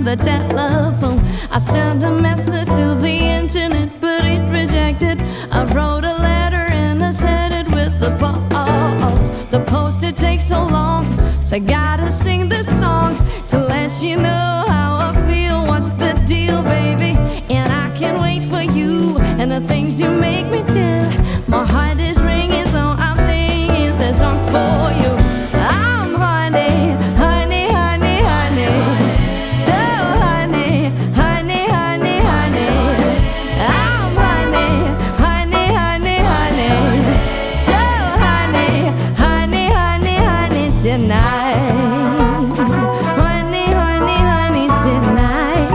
the telephone. I sent a message to the internet, but it rejected. I wrote a letter and I sent it with the post. The post, it takes so long, so I gotta sing this song to let you know how I feel. What's the deal, baby? And I can't wait for you and the things you make me do. My heart is ringing, so I'm singing this song for you. I'm honey, honey, honey, honey. So honey, honey, honey, honey. I'm honey, honey, honey, honey. So honey, honey, honey, honey tonight. Honey, honey, honey tonight.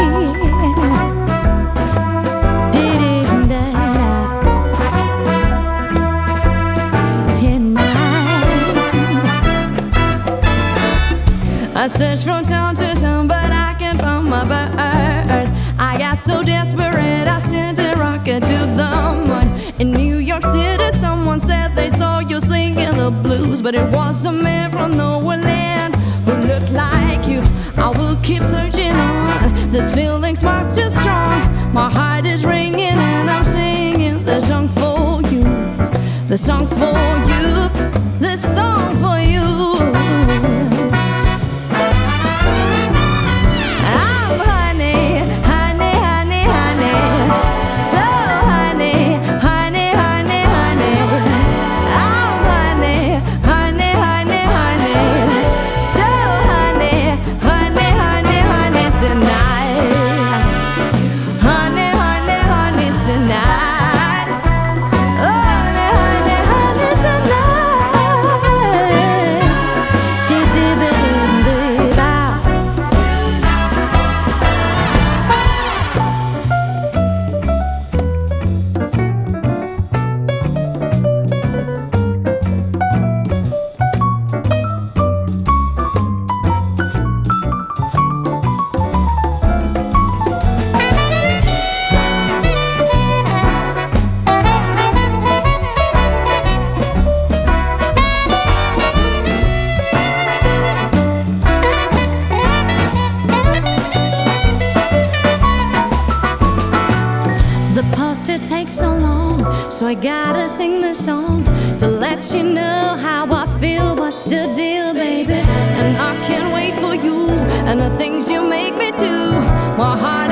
I searched from town to town, but I can't find my bird. I got so desperate, I sent a rocket to the moon. In New York City, someone said they saw you singing the blues, but it was a man from nowhere land who looked like you. I will keep searching on, this feeling's much too strong. My heart is ringing and I'm singing the song for you. The song for you, the song for you. The poster takes so long, so I gotta sing this song to let you know how I feel. What's the deal, baby? And I can't wait for you and the things you make me do. My heart